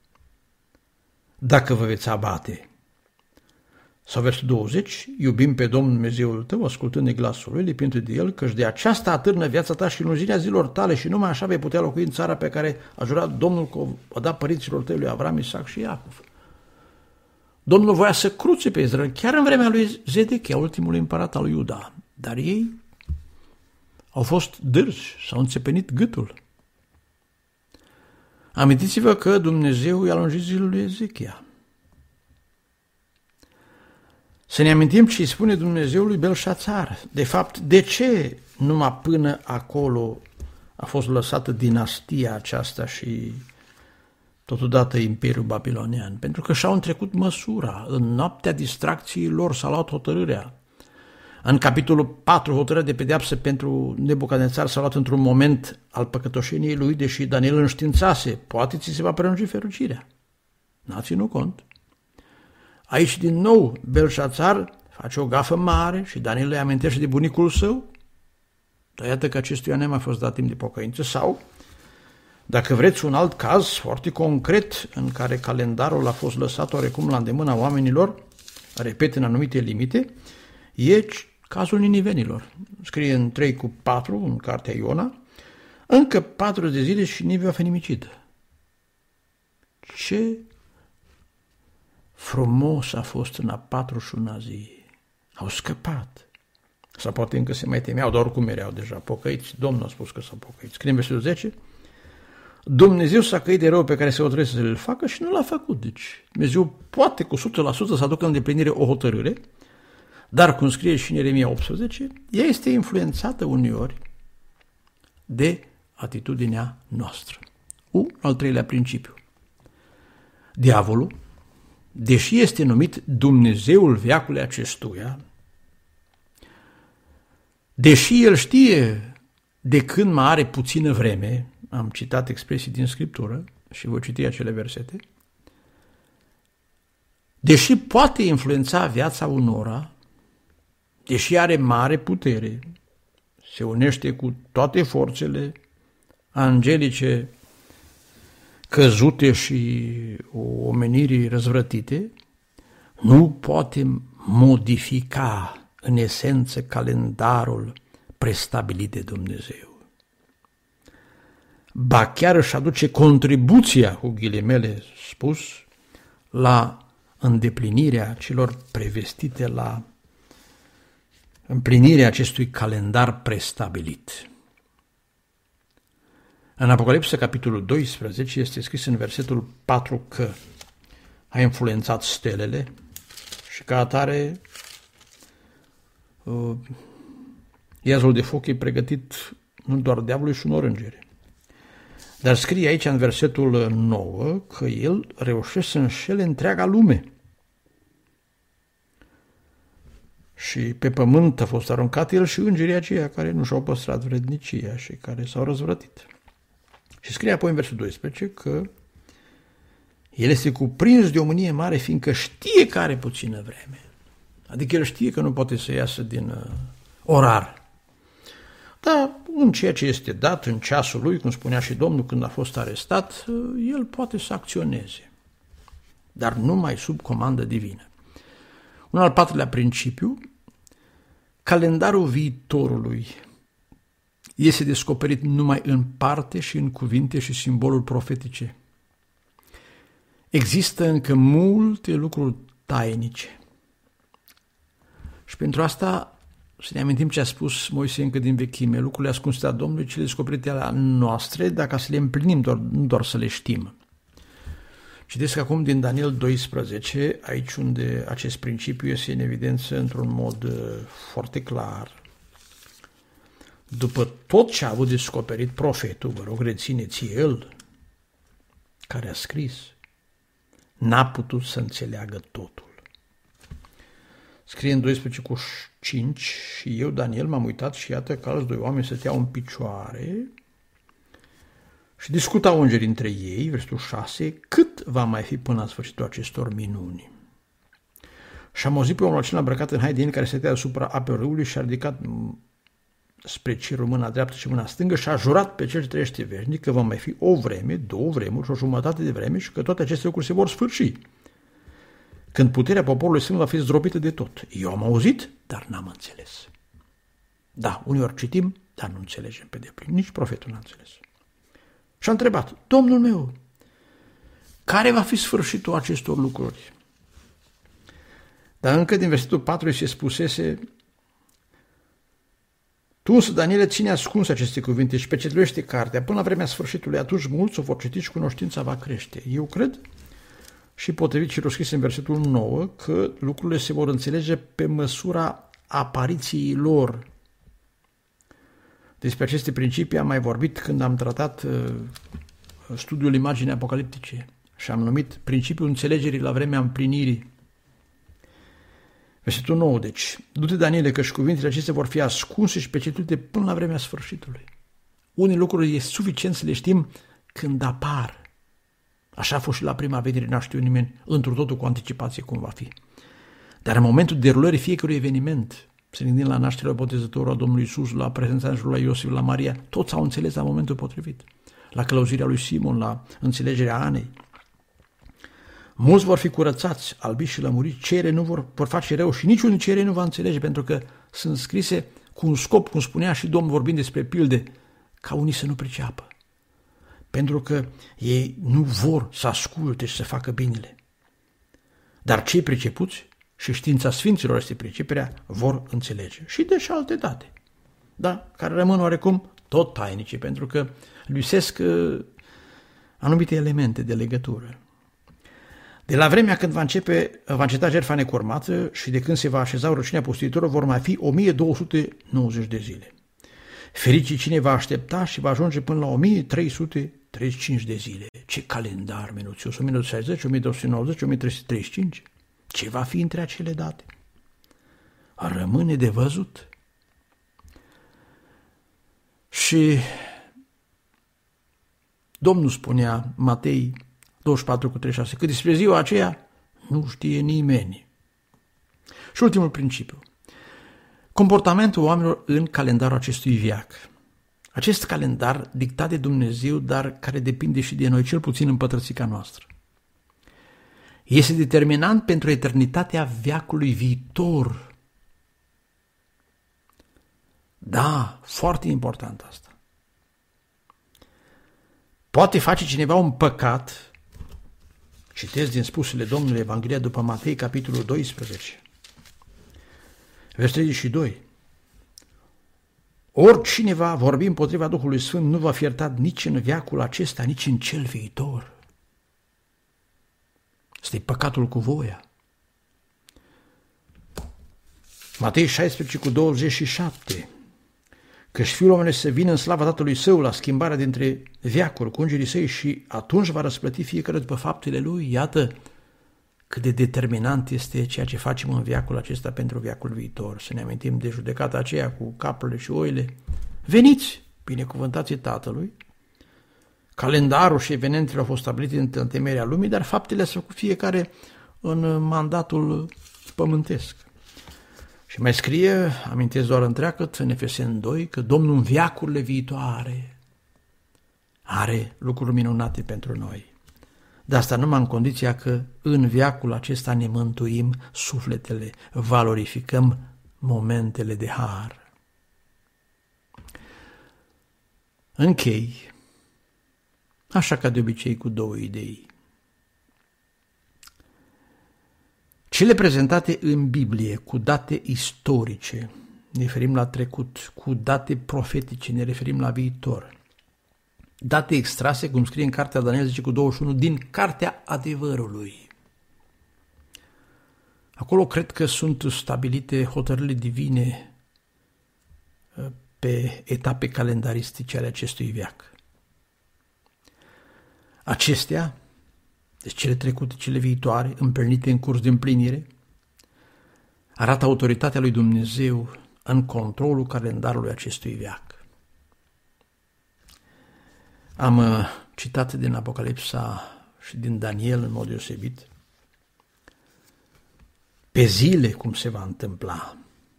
dacă vă veți abate. Sau versetul douăzeci, iubim pe Domnul Dumnezeul tău, ascultând de glasul lui, lipindu-te de el, căci de aceasta atârnă viața ta și lungirea zilor tale și numai așa vei putea locui în țara pe care a jurat Domnul că o da părinților tăi lui Avram, Isaac și Iacov. Domnul voia să cruce pe Israel chiar în vremea lui Zedechia, ultimul împărat al lui Iuda, dar ei au fost dârzi, s-au înțepenit gâtul. Amintiți-vă că Dumnezeu i-a lungit zilele lui Ezechia. Să ne amintim ce îi spune Dumnezeu lui Belșațar. De fapt, de ce numai până acolo a fost lăsată dinastia aceasta și totodată Imperiul Babilonian? Pentru că și-au întrecut măsura. În noaptea distracției lor s-a luat hotărârea. În capitolul patru, hotărârea de pedeapsă pentru Nebucadnețar s-a luat într-un moment al păcătoșeniei lui, deși Daniel înștiințase, poate ți se va prelungi fericirea. N-a ținut cont. Aici, din nou, Belșațar face o gafă mare și Daniel îi amintește de bunicul său, dar iată că acestuia nu mai fost dat timp de pocăință. Sau, dacă vreți un alt caz foarte concret în care calendarul a fost lăsat oarecum la îndemâna oamenilor, repet, în anumite limite, e cazul ninivenilor. Scrie în trei cu patru, în cartea Iona, încă patruzeci de zile și Nive va fi nimicită. Ce frumos a fost în a patruzeci și una zi. Au scăpat. Sau poate încă se mai temeau, dar oricum erau deja pocăiți. Domnul a spus că s-au pocăit. Scrie în versetul zece, Dumnezeu s-a căit de rău pe care se hotărâse să le facă și nu l-a făcut. Deci Dumnezeu poate cu o sută la sută să aducă în deplinire o hotărâre, dar, cum scrie și în Ieremia optsprezece, ea este influențată uneori de atitudinea noastră. Un al treilea principiu. Diavolul, deși este numit Dumnezeul veacului acestuia, deși el știe de când mai are puțină vreme, am citat expresii din Scriptură și voi citi acele versete, deși poate influența viața unora, deși are mare putere, se unește cu toate forțele angelice căzute și omenirii răzvrătite, nu poate modifica în esență calendarul prestabilit de Dumnezeu. Ba chiar își aduce contribuția, cu ghilimele spus, la îndeplinirea celor prevestite, la împlinirea acestui calendar prestabilit. În Apocalipsa, capitolul doisprezece, este scris în versetul patru că a influențat stelele și ca atare uh, iazul de foc e pregătit nu doar diavolului și unor îngeri. Dar scrie aici în versetul nouă că el reușește să înșele întreaga lume. Și pe pământ a fost aruncat el și îngerii aceia care nu și-au păstrat vrednicia și care s-au răzvrătit. Și scrie apoi în versetul doisprezece că el este cuprins de o mânie mare, fiindcă știe că are puțină vreme. Adică el știe că nu poate să iasă din uh, orar. Dar în ceea ce este dat, în ceasul lui, cum spunea și Domnul când a fost arestat, el poate să acționeze, dar numai sub comandă divină. Un al patrulea principiu, calendarul viitorului este descoperit numai în parte și în cuvinte și simboluri profetice. Există încă multe lucruri tainice. Și pentru asta să ne amintim ce a spus Moise încă din vechime, lucrurile ascunse a Domnului, cele descoperite ale noastre, dacă să le împlinim, doar, nu doar să le știm. Citesc acum din Daniel doisprezece, aici unde acest principiu este în evidență într-un mod foarte clar. După tot ce a avut descoperit profetul, vă rog, rețineți, el care a scris, n-a putut să înțeleagă totul. Scrie în doisprezece cu cinci, și eu, Daniel, m-am uitat și iată că alți doi oameni stăteau în picioare și discutau îngerii între ei, versetul șase, cât va mai fi până la sfârșitul acestor minuni. Și am auzit pe omul acela îmbrăcat în haine de in care stătea deasupra apei râului și a ridicat spre cerul mâna dreaptă și mâna stângă și a jurat pe cel ce trăiește veșnic că va mai fi o vreme, două vremuri și o jumătate de vreme și că toate aceste lucruri se vor sfârși, când puterea poporului sfânt va fi zdrobită de tot. Eu am auzit, dar n-am înțeles. Da, uneori citim, dar nu înțelegem pe deplin. Nici profetul n-a înțeles. Și a întrebat, Domnul meu, care va fi sfârșitul acestor lucruri? Dar încă din versetul patru se spusese, tu însă, Daniele, ține ascuns aceste cuvinte și pecetluiește cartea până la vremea sfârșitului, atunci mulți o vor citi și cunoștința va crește. Eu cred, și potrivit celor scrise în versetul nouă, că lucrurile se vor înțelege pe măsura apariției lor. Despre aceste principii am mai vorbit când am tratat uh, studiul imaginii apocaliptice și am numit principiul înțelegerii la vremea împlinirii. Versetul nouă, deci, du-te, Daniele, că și cuvintele acestea vor fi ascunse și pecetluite până la vremea sfârșitului. Unii lucruri este suficient să le știm când apar. Așa a fost și la prima venire, n-a știut nimeni întru totul cu anticipație cum va fi. Dar în momentul derulării fiecărui eveniment, să ne gândim la nașterea botezătorului a Domnului Iisus, la prezența îngerului la Iosif, la Maria, toți au înțeles la momentul potrivit. La călăuzirea lui Simon, la înțelegerea Anei. Mulți vor fi curățați, albiți și lămuriți, cei nu vor, vor face rău și niciunul dintre cei nu va înțelege, pentru că sunt scrise cu un scop, cum spunea și Domnul vorbind despre pilde, ca unii să nu priceapă. Pentru că ei nu vor să asculte și să facă binele. Dar cei pricepuți, și știința Sfinților este priceperea, vor înțelege. Și de și alte date, da, care rămân oarecum tot tainice, pentru că lipsesc uh, anumite elemente de legătură. De la vremea când va, începe, va înceta jertfa necurmată și de când se va așeza rugăciunea postitoră, vor mai fi o mie două sute nouăzeci de zile. Fericit cine va aștepta și va ajunge până la o mie trei sute treizeci și cinci de zile. Ce calendar minuțios! o mie nouă sute șaizeci, o mie două sute nouăzeci, o mie trei sute treizeci și cinci. Ce va fi între acele date? Rămâne de văzut. Și Domnul spunea, Matei douăzeci și patru cu treizeci și șase, că despre ziua aceea nu știe nimeni. Și ultimul principiu. Comportamentul oamenilor în calendarul acestui veac. Acest calendar dictat de Dumnezeu, dar care depinde și de noi, cel puțin în pătrățica noastră. Este determinant pentru eternitatea veacului viitor. Da, foarte important asta. Poate face cineva un păcat, citesc din spusele Domnului Evanghelia după Matei, capitolul doisprezece, versetul treizeci și doi. Oricine va vorbi împotriva Duhului Sfânt nu va fi iertat nici în veacul acesta, nici în cel viitor. Este păcatul cu voia. Matei șaisprezece cu douăzeci și șapte. Că-și Fiul omenesc să vină în slava Tatălui Său la schimbarea dintre veacuri cu îngerii Săi și atunci va răsplăti fiecare după faptele Lui. Iată cât de determinant este ceea ce facem în veacul acesta pentru veacul viitor. Să ne amintim de judecata aceea cu caprele și oile. Veniți, binecuvântați Tatălui. Calendarul și evenimentele au fost stabilite în întemeierea lumii, dar faptele s-au făcut fiecare în mandatul pământesc. Și mai scrie, amintesc doar întreagăt, în Efeseni doi, că Domnul în veacurile viitoare are lucruri minunate pentru noi. De asta numai în condiția că în veacul acesta ne mântuim sufletele, valorificăm momentele de har. Închei, așa ca de obicei, cu două idei. Cele prezentate în Biblie cu date istorice, ne referim la trecut, cu date profetice, ne referim la viitor. Date extrase, cum scrie în Cartea Daniel zece cu douăzeci și unu, din Cartea Adevărului. Acolo cred că sunt stabilite hotărârile divine pe etape calendaristice ale acestui veac. Acestea, deci cele trecute, cele viitoare, împlinite în curs de împlinire, arată autoritatea lui Dumnezeu în controlul calendarului acestui veac. Am citat din Apocalipsa și din Daniel în mod deosebit pe zile cum se va întâmpla.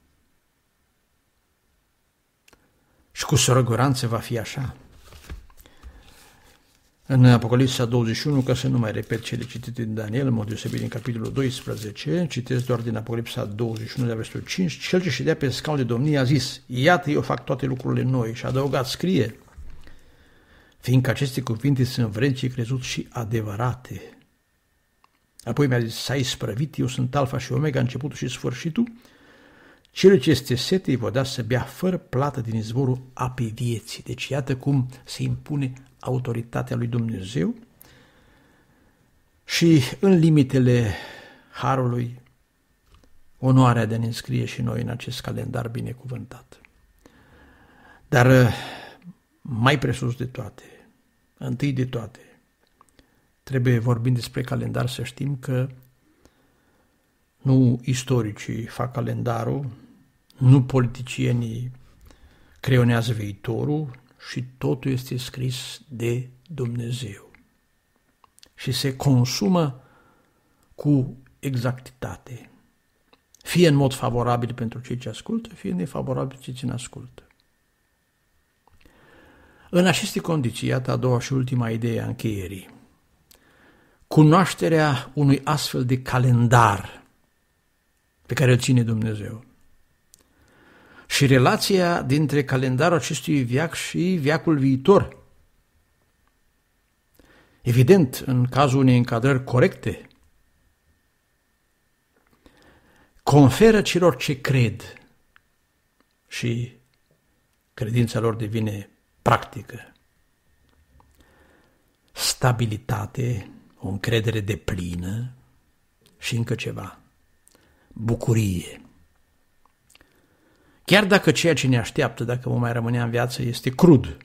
Și cu siguranță va fi așa. În Apocalipsa douăzeci și unu, ca să nu mai repet cele citite din Daniel, în mod deosebit din capitolul doisprezece, citesc doar din Apocalipsa douăzeci și unu, de la versetul cinci, cel ce ședea pe scaun de domnie a zis, iată, eu fac toate lucrurile noi, și a adăugat, scrie, fiindcă aceste cuvinte sunt vrednice, crezut și adevărate. Apoi mi-a zis, s-a isprăvit, eu sunt Alfa și Omega, începutul și sfârșitul, cel ce este sete îi va da să bea fără plată din izvorul apei vieții. Deci iată cum se impune autoritatea lui Dumnezeu și în limitele harului onoarea de a ne înscrie și noi în acest calendar binecuvântat. Dar mai presus de toate, întâi de toate, trebuie, vorbind despre calendar, să știm că nu istoricii fac calendarul, nu politicienii creionează viitorul și totul este scris de Dumnezeu. Și se consumă cu exactitate, fie în mod favorabil pentru cei ce ascultă, fie nefavorabil pentru cei ce ne ascultă. În aceste condiții, iată a doua și ultima idee a încheierii. Cunoașterea unui astfel de calendar pe care îl ține Dumnezeu și relația dintre calendarul acestui veac și veacul viitor. Evident, în cazul unei încadrări corecte, conferă celor ce cred și credința lor devine practică stabilitate, o încredere deplină și încă ceva, bucurie. Chiar dacă ceea ce ne așteaptă, dacă vom mai rămâne în viață, este crud,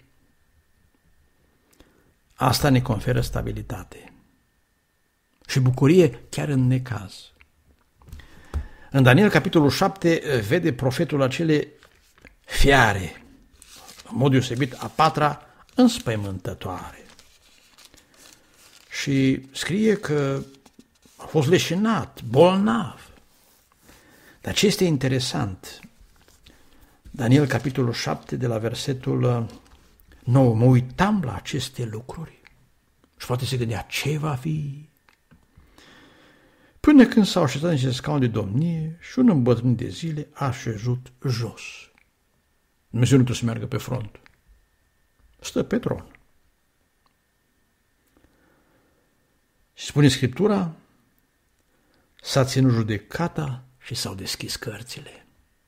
asta ne conferă stabilitate și bucurie chiar în necaz. În Daniel, capitolul șapte, vede profetul acele fiare, în mod deosebit a patra, înspăimântătoare. Și scrie că a fost leșinat, bolnav. Dar ce este interesant, Daniel, capitolul șapte, de la versetul nouă, mă uitam la aceste lucruri și poate se gândea, ce va fi? Până când s-au așezat în niște scaune de domnie și un îmbătrân de zile a așezut jos. Dumnezeu nu trebuie să meargă pe front. Stă pe tron. Și spune Scriptura, s-a ținut judecata și s-au deschis cărțile.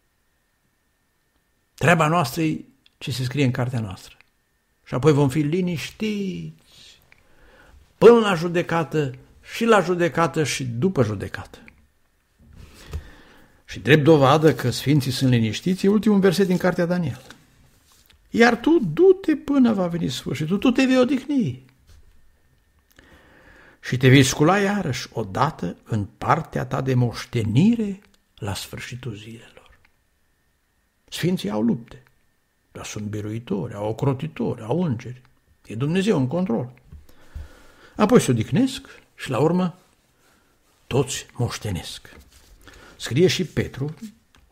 Treaba noastră e ce se scrie în cartea noastră. Și apoi vom fi liniștiți până la judecată și la judecată și după judecată. Și drept dovadă că sfinții sunt liniștiți, e ultimul verset din cartea Daniel. Iar tu du-te până va veni sfârșitul, tu te vei odihni. Și te vei scula iarăși odată în partea ta de moștenire la sfârșitul zilelor. Sfinții au lupte, dar sunt biruitori, au ocrotitori, au îngeri. E Dumnezeu în control. Apoi se odihnesc și la urmă toți moștenesc. Scrie și Petru,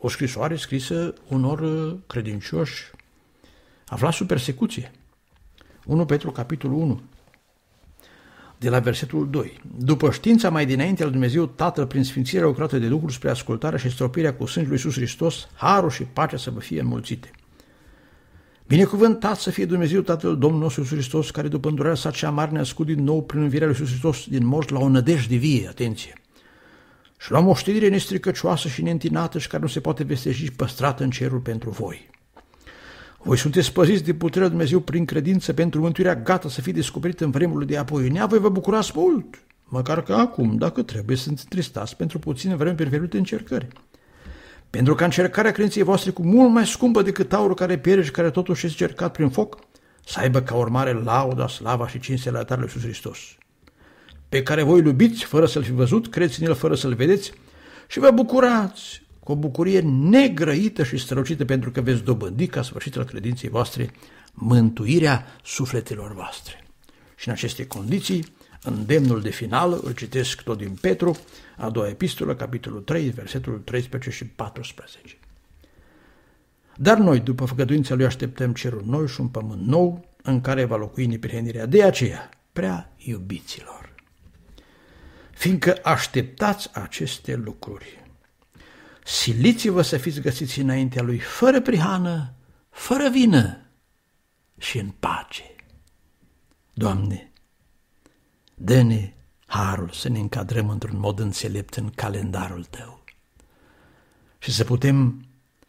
o scrisoare scrisă unor credincioși aflați sub persecuție. unu Petru, capitolul unu, de la versetul doi. După știința mai dinainte al Dumnezeu Tatăl, prin sfințirea lucrată de Duhul spre ascultarea și stropirea cu sângele lui Iisus Hristos, harul și pacea să vă fie înmulțite. Binecuvântat să fie Dumnezeu Tatăl Domnul nostru Iisus Hristos, care după îndurarea sa cea mare ne-a născut din nou prin învierea lui Iisus Hristos din morți la o nădejde vie, atenție, și la o moștenire nestricăcioasă și neîntinată și care nu se poate vesteji, păstrată în cerul pentru voi. Voi sunteți păziți de puterea lui Dumnezeu prin credință pentru mântuirea gata să fie descoperită în vremurile de apoi. În ea voi vă bucurați mult, măcar că acum, dacă trebuie, să întristați pentru puține vreme periferite încercări. Pentru ca încercarea credinței voastre, cu mult mai scumpă decât aurul care pierde și care totuși este cercat prin foc, să aibă ca urmare lauda, slava și cinstea la lui Iisus Hristos, pe care voi iubiți fără să-L fi văzut, credeți în El fără să-L vedeți și vă bucurați cu o bucurie negrăită și strălucită, pentru că veți dobândi ca sfârșit al credinței voastre mântuirea sufletelor voastre. Și în aceste condiții, îndemnul de final îl citesc tot din Petru, a doua epistolă, capitolul trei, versetul treisprezece și paisprezece. Dar noi, după făgăduința lui, așteptăm cerul nou și un pământ nou, în care va locui neprihănirea. De aceea, prea iubiților, fiindcă așteptați aceste lucruri, siliți-vă să fiți găsiți înaintea lui fără prihană, fără vină și în pace. Doamne, dă-ne harul să ne încadrăm într-un mod înțelept în calendarul Tău și să putem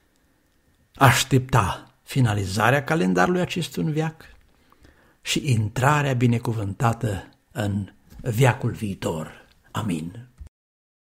aștepta finalizarea calendarului acestui veac și intrarea binecuvântată în veacul viitor. Amin.